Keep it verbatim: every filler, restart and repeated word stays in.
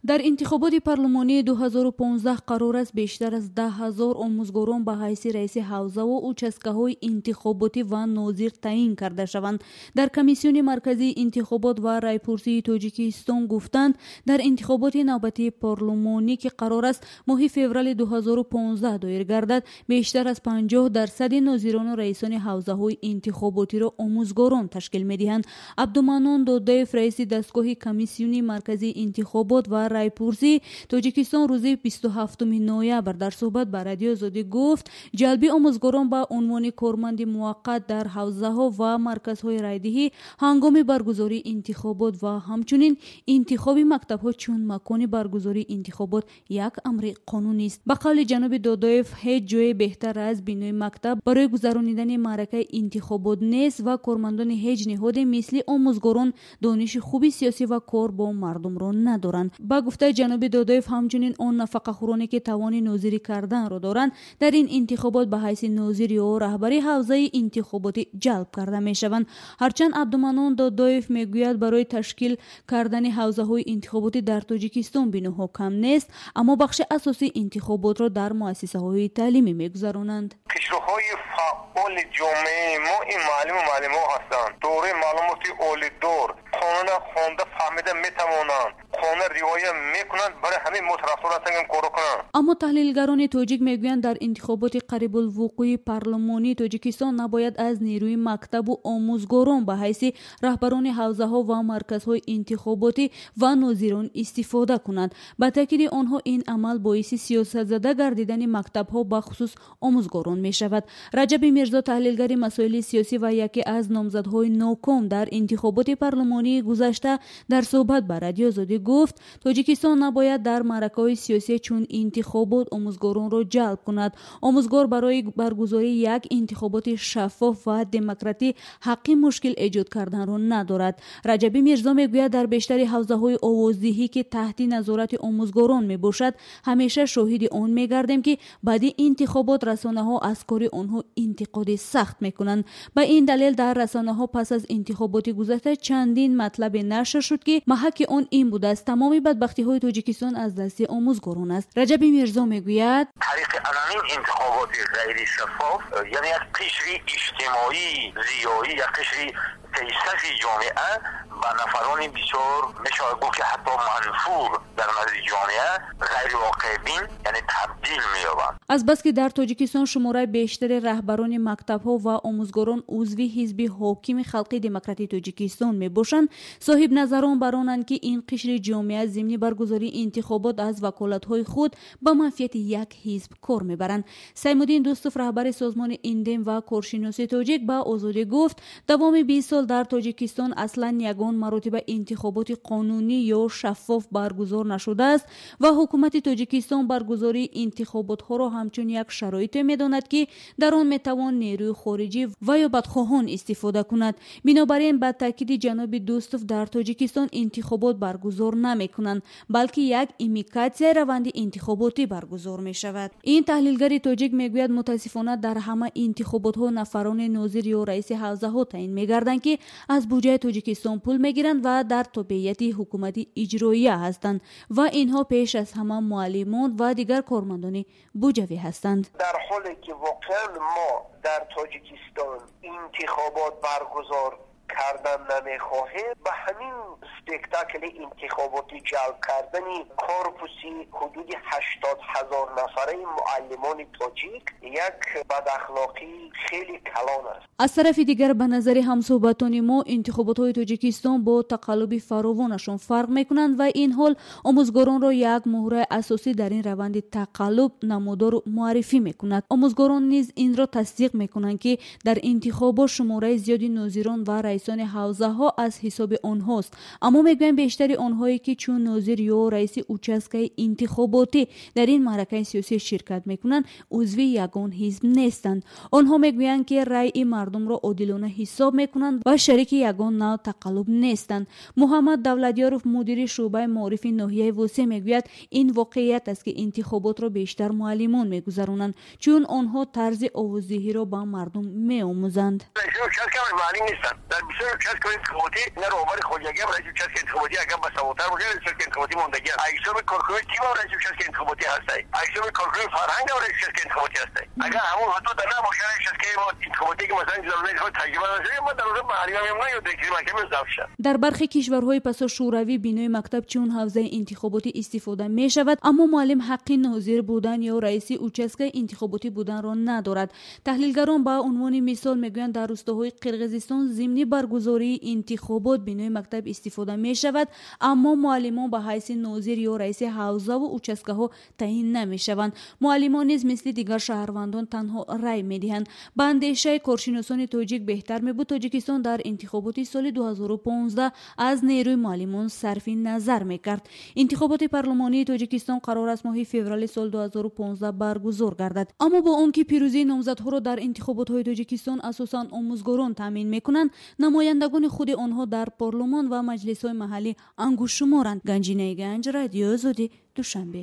در انتخابات پارلمانی دو هزار و پانزده قرار است بیشتر از ده هزار آموزگاران به حیث رئیس حوزه و اوچسکه‌های انتخاباتی و ناظر تعیین کرده شوند. در کمیسیون مرکزی انتخابات و رایپرسی تاجیکستان گفتند در انتخابات نوبتی پارلمانی که قرار است ماه فوریه دو هزار و پانزده دایر گردد، بیشتر از پنجاه درصد ناظران و رئیسان حوزه‌های انتخاباتی را آموزگاران تشکیل می‌دهند. عبدالمنان دادایف رئیس دستگاه کمیسیون مرکزی انتخابات و رایپرسی تاجیکستان روز بیست و هفتم نوامبر در صحبت با رادیو آزادی گفت جلبی آموزگاران به عنوان کارمند موقت در حوزه‌ها و مرکزهای رایدهی هنگام برگزاری انتخابات و همچنین انتخاب مکتب‌ها چون مکان برگزاری انتخابات یک امر قانونی است. به قول جناب دادایف هیچ جای بهتر از بینای مکتب برای گذراندن معرکه انتخابات نیست و کارمندان هیچ نهاد مثل آموزگاران دانش خوبی سیاسی و کار با مردم را ندارند. با گفته جناب دادایف همچنین آن نفقه‌خورانی که توان ناظری کردن را دارند در این انتخابات به حیث ناظر یا رهبری حوزه انتخاباتی جلب کرده میشوند. هرچند عبدالمنان دادایف میگوید برای تشکیل کردن حوزه‌های انتخاباتی در تاجیکستان بینوها کم نیست، اما بخش اساسی انتخابات را در مؤسسه‌های تعلیمی میگذرانند. پیشروهای فعال جامعه ما این معلم و معلم‌ها هستند. دوره معلوماتی اولی دور قانون خوانده فهمیده میتوانند، قانون روایت میکنند، برای همین مترفض هستند کار کنند. اما تحلیلگران تاجیک میگویند در انتخابات قریب الوقوع پارلمانی تاجیکستان نباید از نیروی مکتب و آموزگاران به حیث رهبران حوزه‌ها و مرکزهای انتخاباتی و ناظران استفاده کنند. با تاکید آنها این عمل باعث سیاست زده گردیدن مکتب‌ها به خصوص آموزگاران می شود. رجب میرزا تحلیلگر مسائل سیاسی و یکی از نامزدهای ناکام در انتخابات پارلمانی گذشته در صحبت با رادیو آزادی گفت تاجیکستان نباید در معرکه‌های سیاسی چون انتخابات آموزگاران را جلب کند. آموزگار برای برگزاری یک انتخابات شفاف و دموکراتی حقی مشکل ایجاد کردن را ندارد. رجب میرزا میگوید در بیشتر حوزه‌های آوازدهی که تحت نظارت آموزگاران می باشد همیشه شاهد آن می‌گردیم که بعد انتخابات رسانه‌ها از کار آنها انتقاد سخت می‌کنند. به این دلیل در رسانه‌ها پس از انتخابات گذشته چندین مطلب نشر شد که محک آن این بوده است تمامی بدبختی‌های تاجیکستان از دست آموزگاران است. رجب میرزا میگوید طریق علنی انتخابات غیر شفاف یعنی یک قشر اجتماعی زیایی یک قشر پیشرفت جامعه و نفران بسیار میشود گفت که حتی منفور در نزد جامعه غیر واقع بین یعنی تبدیل می‌یابند. از بس که در تاجیکستان شماره بیشتر رهبران مکتب‌ها و آموزگاران عضو حزب حاکم خلقی دموکراتی تاجیکستان میباشند، صاحب نظران برانند که این قشر جامعه ضمن برگزاری انتخابات از وکالت‌های خود به منفعت یک حزب کار میبرند. سیمودین دوستوف رهبر سازمان ایندم و کارشناسی تاجیک به آزادی گفت دوام بیست سال در تاجیکستان اصلا یگان مراتب انتخابات قانونی یا شفاف برگزار نشده است و حکومت تاجیکستان برگزاری انتخابات ها را همچون یک شرایط می‌داند که در آن میتوان نیروی خارجی و یا بدخواهان استفاده کند. بنابراین با تاکید جناب دوستوف در تاجیکستان انتخابات برگزار نمی‌کنند بلکه یک ایمیکاسیون روند انتخاباتی برگزار می‌شود. این تحلیلگر تاجیک میگوید متاسفانه در همه انتخابات ها نفران ناظر یا رئیس حوزه ها تعیین می‌گردند که از بودجه تاجیکستان پول می‌گیرند و در تابعیت حکومت اجراییه هستند و اینها پیش از همه معلمان و دیگر کارمندان بودجوی هستند. در حالی که واقعا ما در تاجیکستان انتخابات برگزار کردن نمیخواهیم به همین سپکتاکل انتخاباتی جلب کردنی کورپوسی حدود هشتاد هزار نفره معلمان تاجیک یک بداخلاقی خیلی کلان است. از طرف دیگر به نظر همصحبتان ما انتخابات های تاجیکستان با تقلب فراوانشون فرق میکنند و این حال آموزگاران را یک مهره اساسی در این روند تقلب نمودار معرفی میکند. آموزگاران نیز این را تصدیق میکنند که در انتخابات شماره زیادی ناظران و رئیسان حوزه ها از حساب آنهاست، اما میگویند بیشتر آنهایی که چون ناظر یا رئیس اوچسکه انتخاباتی در این معرکه سیاسی شرکت میکنند عضو یگان حزب نیستند. آنها میگویند که رأی مردم را عادلانه حساب میکنند و شریک یگان نوع تقلب نیستند. محمد دولتیاروف مدیر شعبه معارف ناحیه وسیع میگوید این واقعیت است که انتخابات را بیشتر معلمان میگذرانند چون آنها طرز آوازدهی را با مردم میآموزند. معلم نیستند. در بسیار участковый انتخاباتی نه رهبر خودیگی هم رئیس участковый انتخاباتی اگر بسواتر باشه رئیس участковый انتخاباتی موندگی است اجزای کارکنان تیم هم رئیس участковый انتخاباتی هستی اجزای کارکنان فرهنگ هم رئیس участковый انتخاباتی هستی اگر همون حدود نباشه رئیس участковый انتخاباتی که مثلا جلوی خود تجربه نداره ما در روز محلی هم نه یا دکتری محکمه ضبط شد. در برخی کشورهای پسا شوروی بینای مکتب چون حوزه انتخاباتی استفاده می شود اما معلم حق ناظر بودن یا رئیس участковый انتخاباتی بودن را ندارد. تحلیلگران با عنوان مثال میگویند در روستاهای قرقیزستان ضمن برگزاری انتخابات بینای مکتب استفاده می شود اما معلمان به حیث ناظر یا رئیس حوزه و участковый تعیین نمی شوند. معلمان نیز مثل دیگر شهروندان تنها رای می دهند. به اندیشه کارشناسان تاجیک بهتر می بود تاجیکستان در انتخابات سال دو هزار و پانزده از نیروی معلمان صرف نظر می کرد. انتخابات پارلمانی تاجیکستان قرار است ماه فوریه سال دو هزار و پانزده برگزار گردد اما با آنکه پیروزی نامزدها را در انتخابات های تاجیکستان اساساً آموزگاران تامین میکنند نمایندگان خود آنها در پارلمان و مجلس های محلی انگوش شمارند. گنجینه گنج رادیو آزادی دوشنبه.